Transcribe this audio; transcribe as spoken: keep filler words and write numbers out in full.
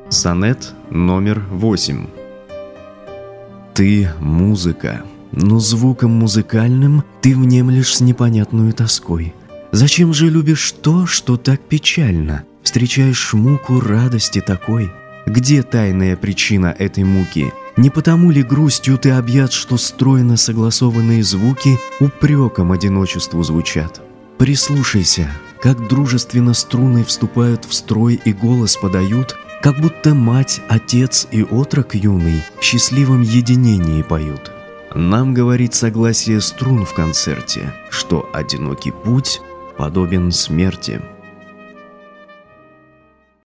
Сонет номер восемь. Ты — музыка, но звуком музыкальным ты внемлешь с непонятную тоской. Зачем же любишь то, что так печально? Встречаешь муку радости такой? Где тайная причина этой муки? Не потому ли грустью ты объят, что стройно согласованные звуки упреком одиночеству звучат? Прислушайся, как дружественно струны вступают в строй и голос подают, как будто мать, отец и отрок юный в счастливом единении поют. Нам говорит согласие струн в концерте, что одинокий путь подобен смерти.